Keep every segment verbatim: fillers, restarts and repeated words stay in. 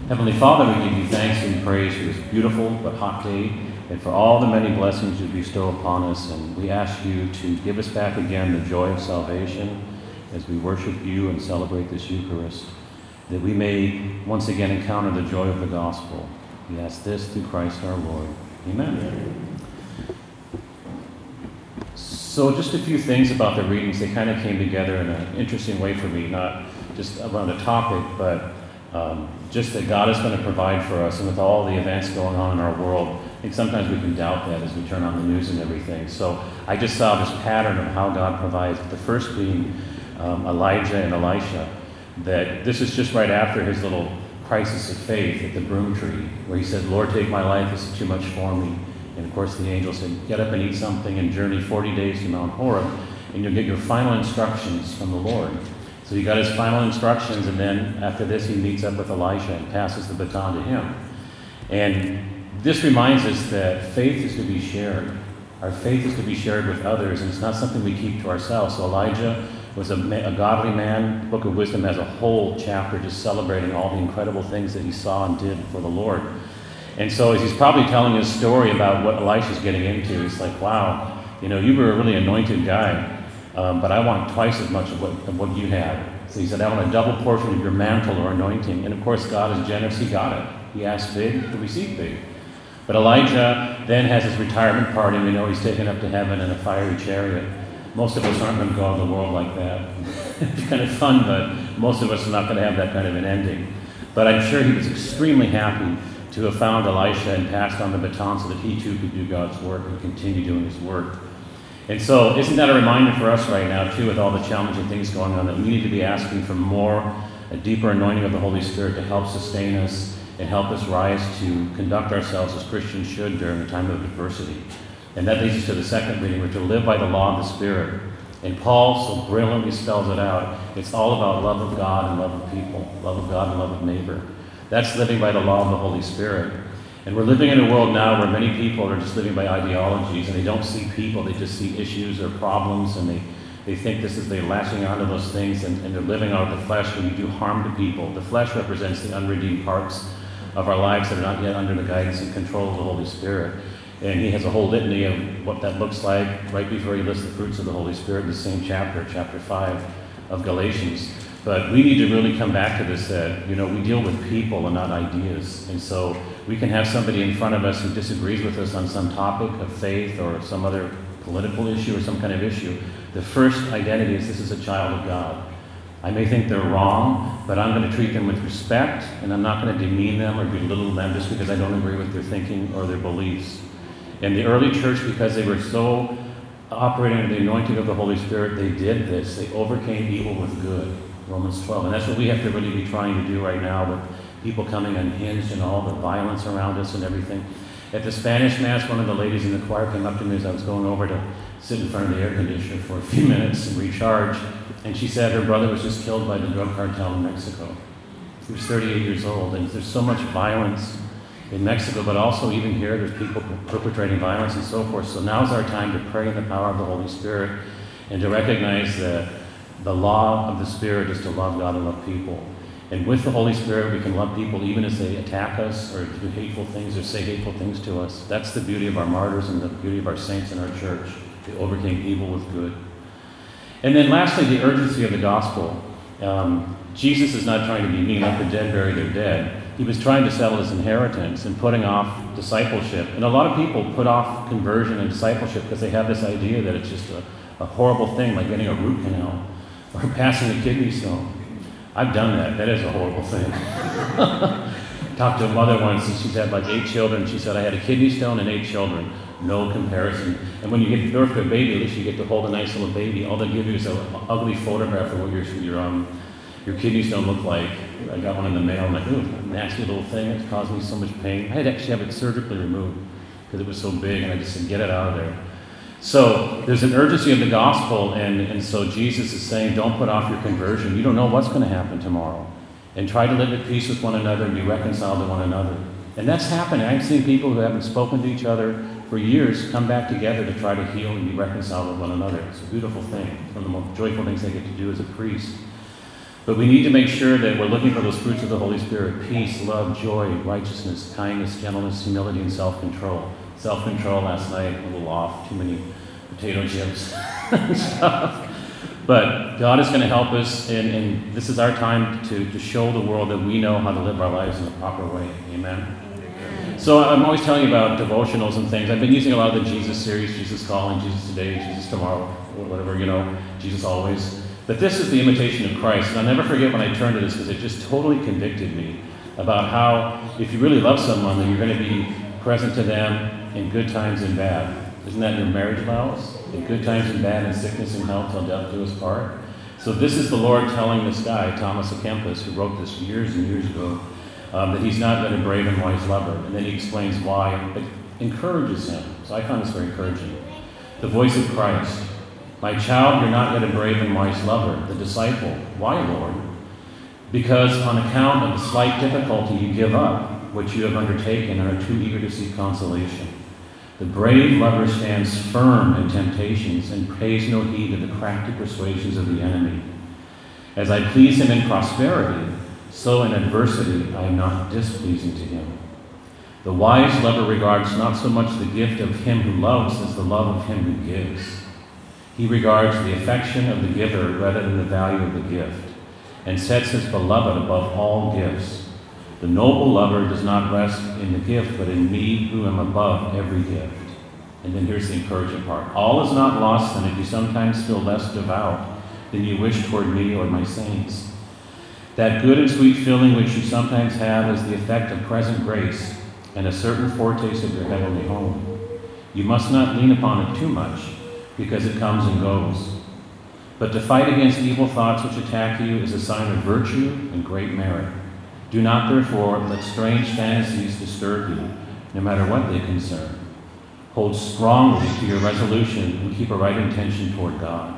Heavenly Father, we give you thanks and praise for this beautiful but hot day and for all the many blessings you bestow upon us. And we ask you to give us back again the joy of salvation as we worship you and celebrate this Eucharist, that we may once again encounter the joy of the gospel. We ask this through Christ our Lord. Amen. So just a few things about the readings. They kind of came together in an interesting way for me, not just around a topic, but um, just that God is going to provide for us. And with all the events going on in our world, I think sometimes we can doubt that as we turn on the news and everything. So I just saw this pattern of how God provides. The first being um, Elijah and Elisha, that this is just right after his little crisis of faith at the broom tree, where he said, Lord, take my life, this is too much for me. And of course the angel said, get up and eat something and journey forty days to Mount Horeb, and you'll get your final instructions from the Lord. So he got his final instructions, and then after this he meets up with Elisha and passes the baton to him. And this reminds us that faith is to be shared. Our faith is to be shared with others, and it's not something we keep to ourselves. So Elijah was a, a godly man. The Book of Wisdom has a whole chapter just celebrating all the incredible things that he saw and did for the Lord. And so as he's probably telling his story about what Elisha's getting into, he's like, wow, you know, you were a really anointed guy, um, but I want twice as much of what, of what you had. So he said, I want a double portion of your mantle or anointing. And of course, God is generous. He got it. He asked big to receive big. But Elijah then has his retirement party, and we know he's taken up to heaven in a fiery chariot. Most of us aren't going to go out of the world like that. It's kind of fun, but most of us are not going to have that kind of an ending. But I'm sure he was extremely happy to have found Elisha and passed on the baton so that he too could do God's work and continue doing his work. And so isn't that a reminder for us right now too, with all the challenging things going on, that we need to be asking for more, a deeper anointing of the Holy Spirit to help sustain us and help us rise to conduct ourselves as Christians should during a time of adversity. And that leads us to the second reading, we're to live by the law of the Spirit. And Paul so brilliantly spells it out. It's all about love of God and love of people, love of God and love of neighbor. That's living by the law of the Holy Spirit. And we're living in a world now where many people are just living by ideologies, and they don't see people, they just see issues or problems, and they, they think this is, they're latching onto those things, and, and they're living out of the flesh when you do harm to people. The flesh represents the unredeemed parts of our lives that are not yet under the guidance and control of the Holy Spirit. And he has a whole litany of what that looks like right before he lists the fruits of the Holy Spirit in the same chapter, chapter five of Galatians. But we need to really come back to this, that, you know, we deal with people and not ideas. And so we can have somebody in front of us who disagrees with us on some topic of faith or some other political issue or some kind of issue. The first identity is this is a child of God. I may think they're wrong, but I'm going to treat them with respect, and I'm not going to demean them or belittle them just because I don't agree with their thinking or their beliefs. In the early church, because they were so operating under the anointing of the Holy Spirit, they did this. They overcame evil with good. Romans twelve. And that's what we have to really be trying to do right now with people coming unhinged and all the violence around us and everything. At the Spanish Mass, one of the ladies in the choir came up to me as I was going over to sit in front of the air conditioner for a few minutes and recharge. And she said her brother was just killed by the drug cartel in Mexico. He was thirty-eight years old. And there's so much violence in Mexico, but also even here, there's people perpetrating violence and so forth. So now's our time to pray in the power of the Holy Spirit and to recognize that the law of the Spirit is to love God and love people. And with the Holy Spirit, we can love people even as they attack us or do hateful things or say hateful things to us. That's the beauty of our martyrs and the beauty of our saints in our church. They overcame evil with good. And then lastly, the urgency of the gospel. Um, Jesus is not trying to be mean, let the dead bury their dead. He was trying to settle his inheritance and putting off discipleship. And a lot of people put off conversion and discipleship because they have this idea that it's just a, a horrible thing, like getting a root canal or passing a kidney stone. I've done that. That is a horrible thing. Talked to a mother once, and she's had like eight children. She said, I had a kidney stone and eight children. No comparison. And when you get birth to a baby, at least you get to hold a nice little baby. All they give you is an ugly photograph of what your your um your kidney stone looked like. I got one in the mail. I'm like, ooh, nasty little thing. It's caused me so much pain. I had to actually have it surgically removed because it was so big, and I just said, get it out of there. So there's an urgency of the gospel, and, and so Jesus is saying, don't put off your conversion. You don't know what's going to happen tomorrow. And try to live at peace with one another and be reconciled to one another. And that's happening. I've seen people who haven't spoken to each other for years come back together to try to heal and be reconciled with one another. It's a beautiful thing. It's one of the most joyful things I get to do as a priest. But we need to make sure that we're looking for those fruits of the Holy Spirit: peace, love, joy, righteousness, kindness, gentleness, humility, and self-control. Self-control last night, a little off, too many potato chips and stuff. But God is going to help us, and, and this is our time to, to show the world that we know how to live our lives in the proper way. Amen? Amen. So I'm always telling you about devotionals and things. I've been using a lot of the Jesus series, Jesus Calling, Jesus Today, Jesus Tomorrow, whatever, you know, Jesus Always. But this is the imitation of Christ. And I'll never forget when I turned to this, because it just totally convicted me about how if you really love someone, then you're going to be present to them in good times and bad. Isn't that your marriage vows? In good times and bad, in sickness and health, till death do us part. So this is the Lord telling this guy, Thomas à Kempis, who wrote this years and years ago, um, that he's not been a brave and wise lover. And then he explains why. It encourages him. So I found this very encouraging. The voice of Christ. My child, you're not yet a brave and wise lover. The disciple. Why, Lord? Because on account of the slight difficulty you give up what you have undertaken and are too eager to seek consolation. The brave lover stands firm in temptations and pays no heed to the crafty persuasions of the enemy. As I please him in prosperity, so in adversity I am not displeasing to him. The wise lover regards not so much the gift of him who loves as the love of him who gives. He regards the affection of the giver rather than the value of the gift, and sets his beloved above all gifts. The noble lover does not rest in the gift, but in me who am above every gift. And then here's the encouraging part. All is not lost then if you sometimes feel less devout than you wish toward me or my saints. That good and sweet feeling which you sometimes have is the effect of present grace and a certain foretaste of your heavenly home. You must not lean upon it too much, because it comes and goes. But to fight against evil thoughts which attack you is a sign of virtue and great merit. Do not, therefore, let strange fantasies disturb you, no matter what they concern. Hold strongly to your resolution and keep a right intention toward God.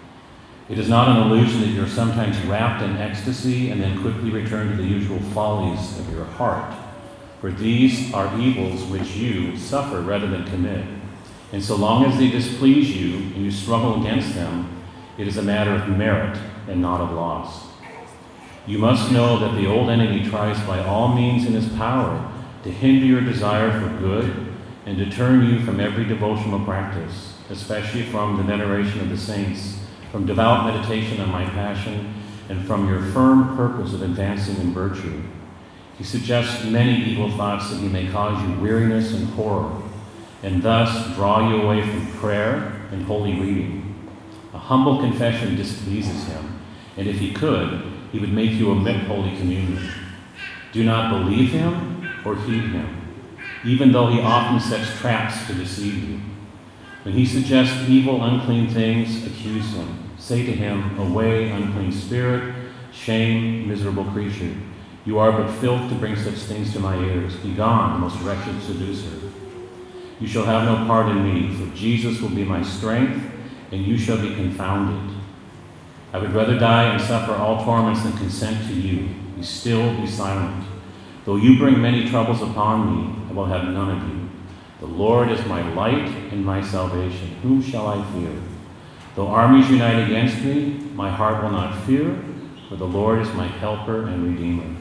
It is not an illusion that you're sometimes wrapped in ecstasy and then quickly return to the usual follies of your heart, for these are evils which you suffer rather than commit. And so long as they displease you and you struggle against them, it is a matter of merit and not of loss. You must know that the old enemy tries by all means in his power to hinder your desire for good and to turn you from every devotional practice, especially from the veneration of the saints, from devout meditation on my passion, and from your firm purpose of advancing in virtue. He suggests many evil thoughts that he may cause you weariness and horror, and thus draw you away from prayer and holy reading. A humble confession displeases him, and if he could, he would make you omit Holy Communion. Do not believe him or heed him, even though he often sets traps to deceive you. When he suggests evil, unclean things, accuse him. Say to him, away, unclean spirit, shame, miserable creature. You are but filth to bring such things to my ears. Begone, most wretched seducer. You shall have no part in me, for Jesus will be my strength, and you shall be confounded. I would rather die and suffer all torments than consent to you. Be still, be silent. Though you bring many troubles upon me, I will have none of you. The Lord is my light and my salvation. Whom shall I fear? Though armies unite against me, my heart will not fear, for the Lord is my helper and redeemer.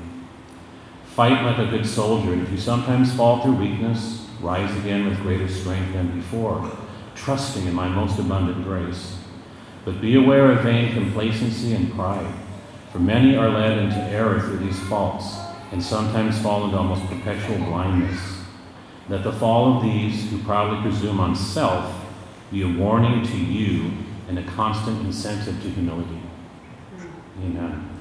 Fight like a good soldier, and if you sometimes fall through weakness, rise again with greater strength than before, trusting in my most abundant grace. But be aware of vain complacency and pride, for many are led into error through these faults, and sometimes fall into almost perpetual blindness. Let the fall of these who proudly presume on self be a warning to you and a constant incentive to humility. Amen.